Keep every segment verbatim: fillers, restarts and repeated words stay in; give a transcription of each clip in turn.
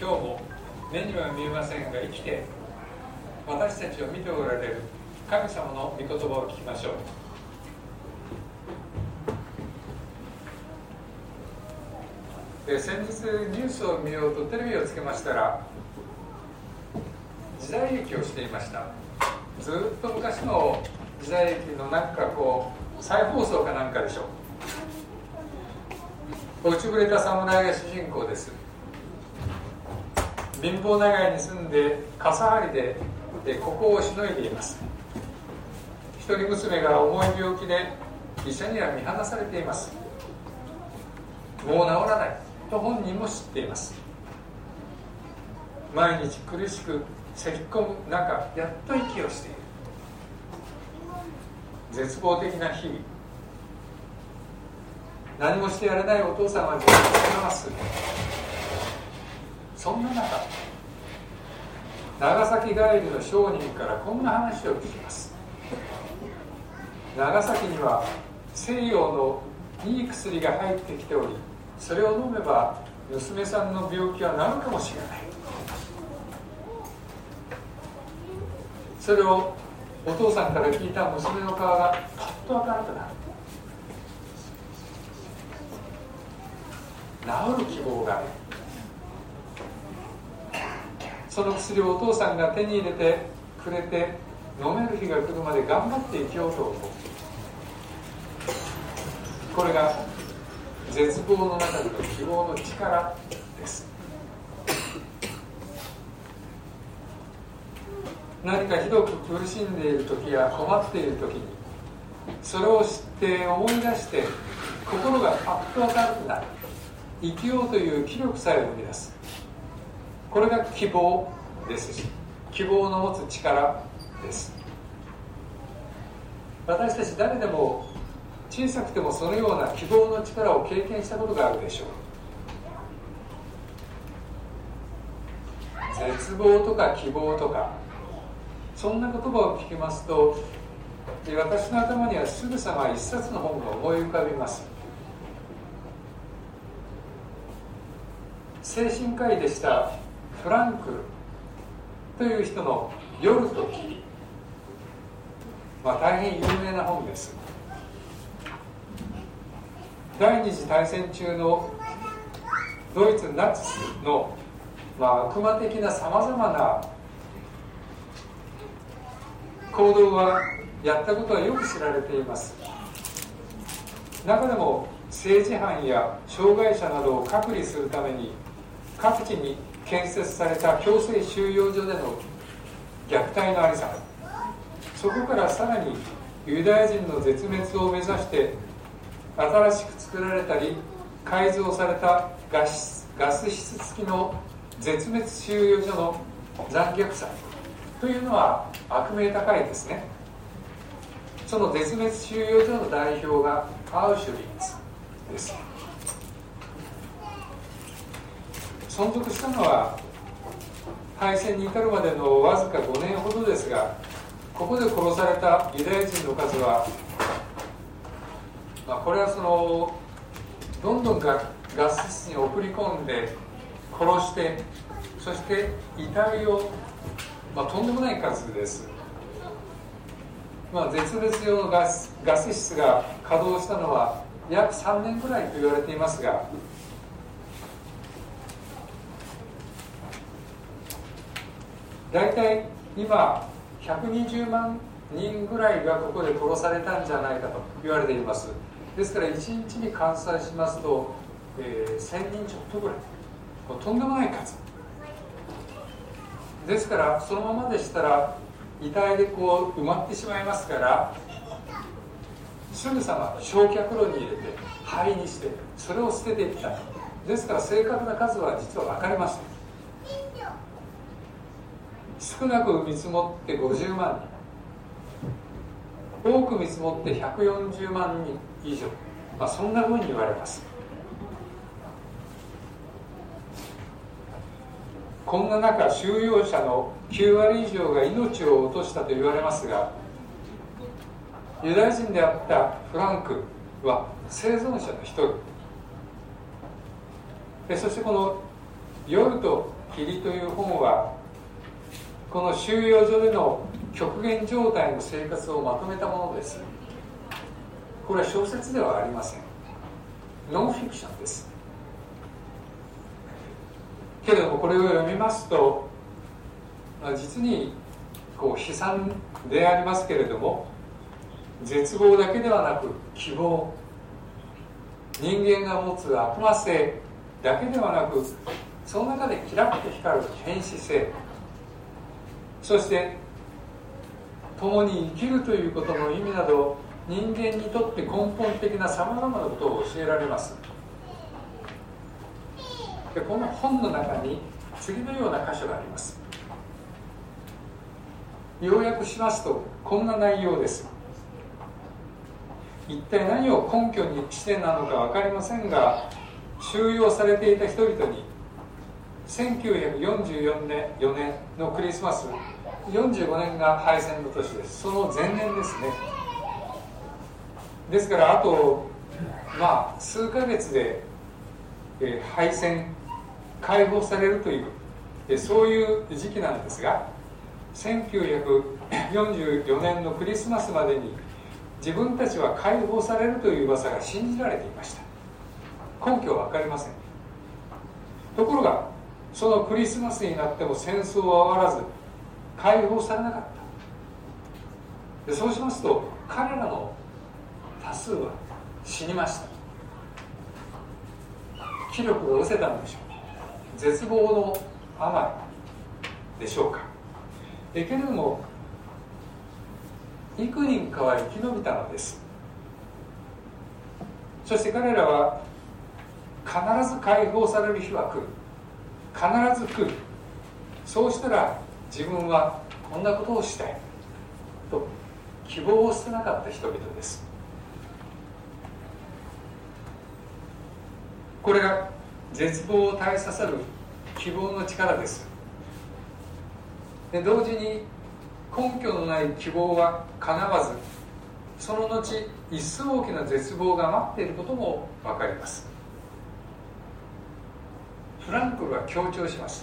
今日も目には見えませんが生きて私たちを見ておられる神様の御言葉を聞きましょう。で先日ニュースを見ようとテレビをつけましたら時代劇をしていました。ずっと昔の時代劇のなんかこう再放送かなんかでしょう。落ちぶれた侍が主人公です。貧乏長屋に住んで傘張りででここをしのいでいます。一人娘が重い病気で医者には見放されています。もう治らないと本人も知っています。毎日苦しく咳き込む中やっと息をしている。絶望的な日々。何もしてやれないお父さんは自分を責めます。そんな中、長崎帰りの商人からこんな話を聞きます。長崎には西洋のいい薬が入ってきており、それを飲めば娘さんの病気は治るかもしれない。それをお父さんから聞いた娘の顔がパッと明るくなる。治る希望がある。その薬をお父さんが手に入れてくれて飲める日が来るまで頑張って生きようと思う。これが絶望の中での希望の力です。何かひどく苦しんでいる時や困っている時にそれを知って思い出して心がパッと明るくなる。生きようという気力さえ生み出す。これが希望ですし、希望の持つ力です。私たち誰でも小さくてもそのような希望の力を経験したことがあるでしょう。絶望とか希望とかそんな言葉を聞きますと、私の頭にはすぐさま一冊の本が思い浮かびます。精神科医でしたフランクルという人の夜と霧、まあ、大変有名な本です。第二次大戦中のドイツナチスの、まあ、悪魔的なさまざまな行動はやったことはよく知られています。中でも政治犯や障害者などを隔離するために各地に建設された強制収容所での虐待のありさま、そこからさらにユダヤ人の絶滅を目指して新しく作られたり改造されたガス、ガス室付きの絶滅収容所の残虐さというのは悪名高いですね。その絶滅収容所の代表がアウシュビッツです。存続したのは敗戦に至るまでのわずかごねんほどですが、ここで殺されたユダヤ人の数は、まあ、これはそのどんどんガガス室に送り込んで殺して、そして遺体を、まあ、とんでもない数です。まあ、絶滅用のガス、ガス室が稼働したのは約さんねんぐらいと言われていますが、大体今ひゃくにじゅうまんにんぐらいがここで殺されたんじゃないかと言われています。ですからいちにちに換算しますと、えー、せんにんちょっとぐらい、もうとんでもない数ですから、そのままでしたら遺体でこう埋まってしまいますから、すぐさま焼却炉に入れて灰にしてそれを捨てていった。ですから正確な数は実は分かりません。少なく見積もってごじゅうまんにん、多く見積もってひゃくよんじゅうまんにん以上、まあ、そんなふうに言われます。こんな中、収容者のきゅうわり以上が命を落としたと言われますが、ユダヤ人であったフランクは生存者の一人で、そしてこの夜と霧という本はこの収容所での極限状態の生活をまとめたものです。これは小説ではありません。ノンフィクションです。けれどもこれを読みますと、実にこう悲惨でありますけれども、絶望だけではなく希望、人間が持つ悪魔性だけではなく、その中でキラッと光る天使性、そして共に生きるということの意味など、人間にとって根本的なさまざまなことを教えられます。でこの本の中に次のような箇所があります。要約しますとこんな内容です。一体何を根拠にしてなのか分かりませんが、収容されていた人々にせんきゅうひゃくよんじゅうよねんのクリスマス、よんじゅうごねんが敗戦の年です。その前年ですね。ですからあとまあ数ヶ月で、えー、敗戦解放されるという、えー、そういう時期なんですが、せんきゅうひゃくよんじゅうよねんのクリスマスまでに自分たちは解放されるという噂が信じられていました。根拠は分かりません。ところがそのクリスマスになっても戦争は終わらず解放されなかった。でそうしますと彼らの多数は死にました。気力が失せたのでしょう。絶望のあまりでしょうか。えけれども幾人かは生き延びたのです。そして彼らは必ず解放される日は来る、必ず来る、そうしたら自分はこんなことをしたいと希望を捨てなかった人々です。これが絶望を耐えさせる希望の力です。で同時に根拠のない希望は叶わず、その後一層大きな絶望が待っていることも分かります。フランクルは強調します。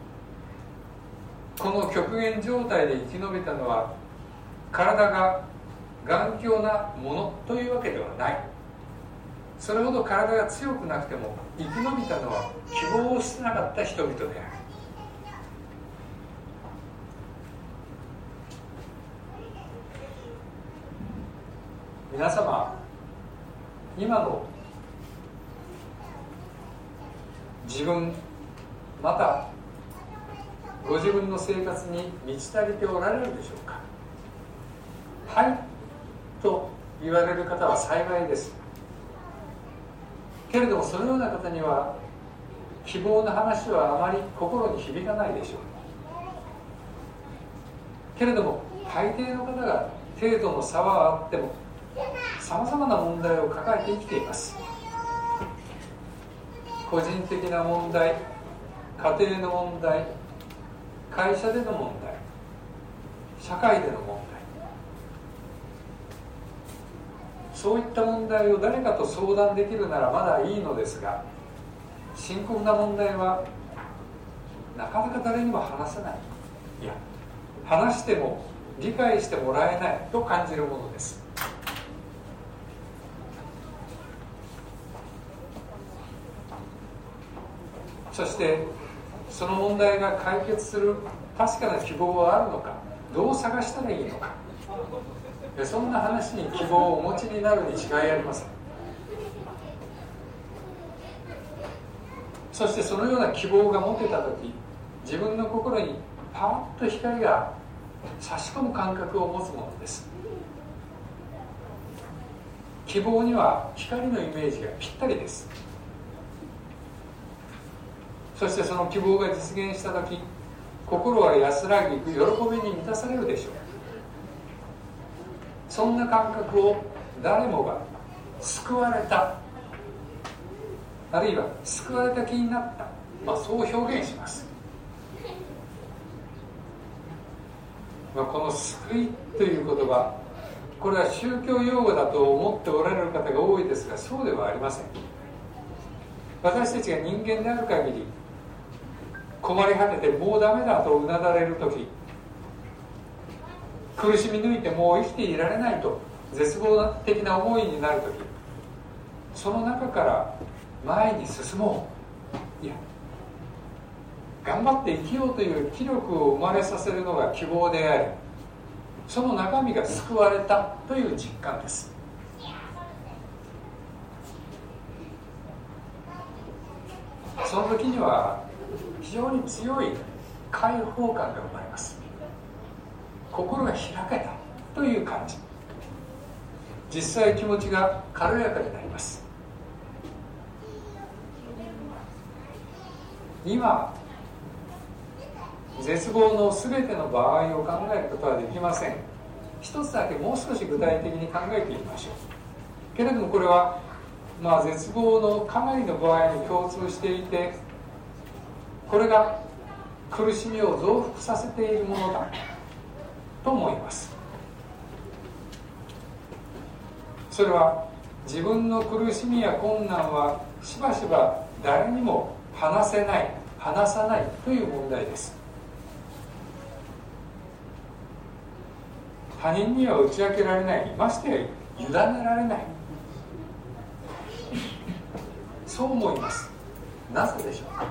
この極限状態で生き延びたのは体が頑強なものというわけではない。それほど体が強くなくても生き延びたのは希望を捨てなかった人々である。皆様、今の自分またご自分の生活に満ち足りておられるでしょうか。はいと言われる方は幸いです。けれどもそのような方には希望の話はあまり心に響かないでしょう。けれども大抵の方が程度の差はあってもさまざまな問題を抱えて生きています。個人的な問題、家庭の問題、会社での問題、社会での問題、そういった問題を誰かと相談できるならまだいいのですが、深刻な問題はなかなか誰にも話せない、いや話しても理解してもらえないと感じるものです。そしてその問題が解決する確かな希望はあるのか、どう探したらいいのか、そんな話に希望をお持ちになるに違いありません。そしてそのような希望が持てたとき、自分の心にパーッと光が差し込む感覚を持つものです。希望には光のイメージがぴったりです。そしてその希望が実現したとき、心は安らぎ、喜びに満たされるでしょう。そんな感覚を誰もが救われた、あるいは救われた気になった、まあ、そう表現します。まあ、この救いという言葉、これは宗教用語だと思っておられる方が多いですが、そうではありません。私たちが人間である限り、根困り果ててもうダメだとうなだれる時、苦しみ抜いてもう生きていられないと絶望的な思いになる時、その中から前に進もう、いや頑張って生きようという気力を生まれさせるのが希望であり、その中身が救われたという実感です。その時には非常に強い解放感が生まれます。心が開けたという感じ、実際気持ちが軽やかになります。今絶望のすべての場合を考えることはできません。一つだけもう少し具体的に考えてみましょう。けれどもこれは、まあ、絶望のかなりの場合に共通していて、これが苦しみを増幅させているものだと思います。それは自分の苦しみや困難はしばしば誰にも話せない、話さないという問題です。他人には打ち明けられない、ましてや委ねられない、そう思います。なぜでしょうか。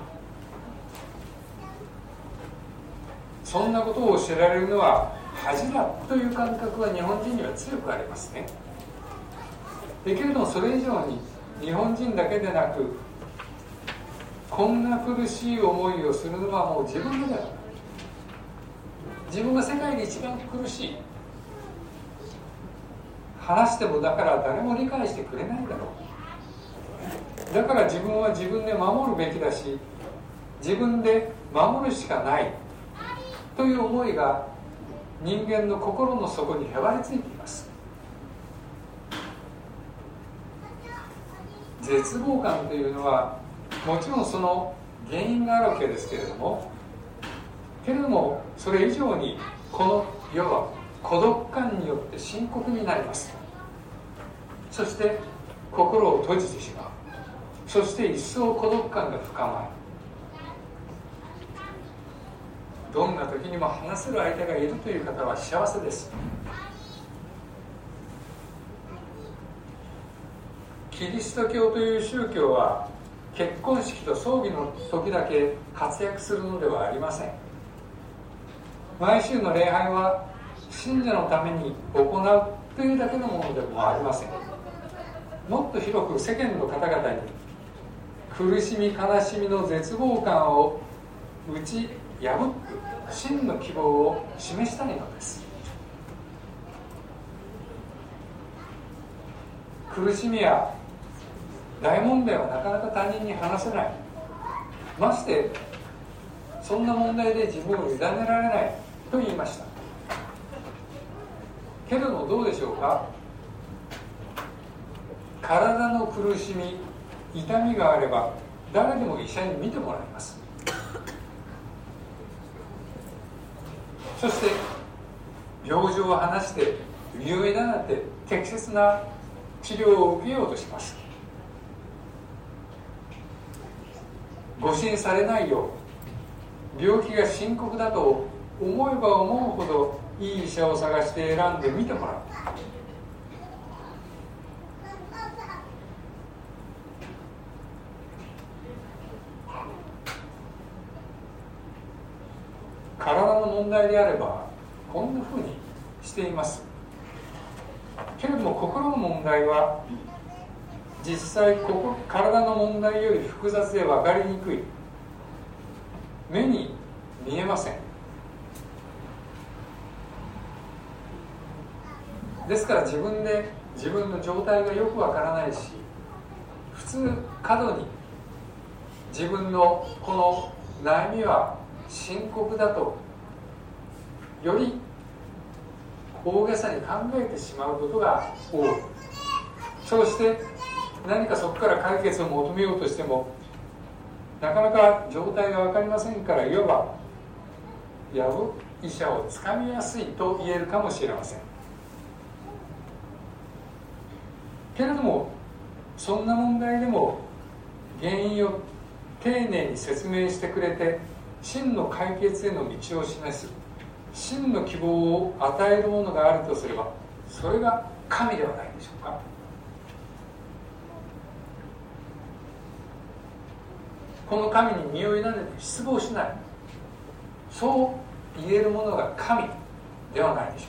そんなことを知られるのは恥だという感覚は日本人には強くありますね。だけれどもそれ以上に日本人だけでなく、こんな苦しい思いをするのはもう自分である。自分が世界で一番苦しい、話してもだから誰も理解してくれないだろう、だから自分は自分で守るべきだし、自分で守るしかないという思いが人間の心の底にへばりついています。絶望感というのはもちろんその原因があるわけですけれども、けれどもそれ以上にこの世は孤独感によって深刻になります。そして心を閉じてしまう。そして一層孤独感が深まる。どんな時にも話せる相手がいるという方は幸せです。キリスト教という宗教は結婚式と葬儀の時だけ活躍するのではありません。毎週の礼拝は信者のために行うというだけのものでもありません。もっと広く世間の方々に苦しみ悲しみの絶望感を打ち破く真の希望を示したいのです。苦しみや大問題はなかなか他人に話せない、ましてそんな問題で自分を委ねられないと言いました。けれどもどうでしょうか。体の苦しみ、痛みがあれば誰でも医者に診てもらいます。そして病状を話して入院だなんて適切な治療を受けようとします。誤診されないよう、病気が深刻だと思えば思うほどいい医者を探して選んで診てもらう。体の問題であればこんなふうにしています。けれども心の問題は実際ここ体の問題より複雑で分かりにくい、目に見えません。ですから自分で自分の状態がよく分からないし、普通過度に自分のこの悩みは深刻だとより大げさに考えてしまうことが多い。そうして何かそこから解決を求めようとしてもなかなか状態が分かりませんから、いわばやぶ医者をつかみやすいと言えるかもしれません。けれどもそんな問題でも原因を丁寧に説明してくれて真の解決への道を示す真の希望を与えるものがあるとすれば、それが神ではないでしょうか。この神に身を委ねて失望しない、そう言えるものが神ではないでしょ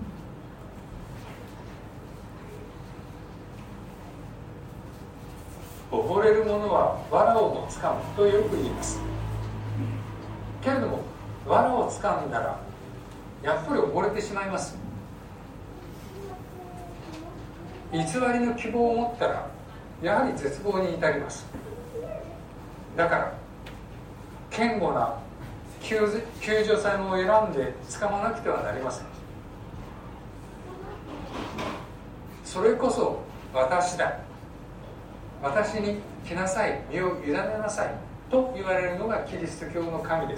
うか。溺れる者は藁をもつかむとよく言います。けれども藁をつかんだらやっぱり溺れてしまいます。偽りの希望を持ったらやはり絶望に至ります。だから堅固な救助船を選んで掴まなくてはなりません。それこそ私だ、私に来なさい、身を委ねなさいと言われるのがキリスト教の神です。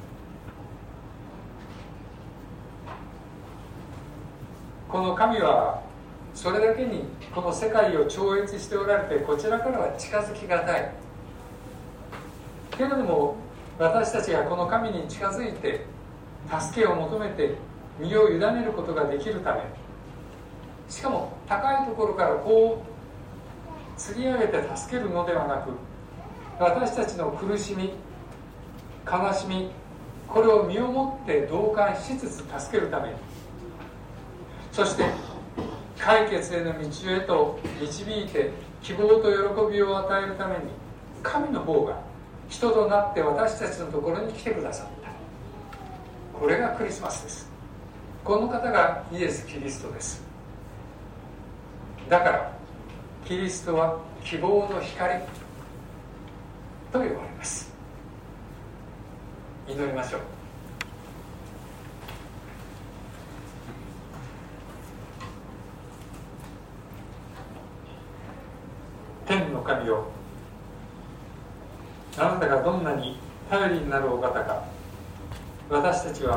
この神はそれだけにこの世界を超越しておられて、こちらからは近づきがたい。けれども私たちがこの神に近づいて助けを求めて身を委ねることができるため、しかも高いところからこう釣り上げて助けるのではなく、私たちの苦しみ、悲しみ、これを身をもって同感しつつ助けるために、そして解決への道へと導いて希望と喜びを与えるために、神の方が人となって私たちのところに来てくださった。これがクリスマスです。この方がイエス・キリストです。だからキリストは希望の光と呼ばれます。祈りましょう。天の神よ、あなたがどんなに頼りになるお方か、私たちは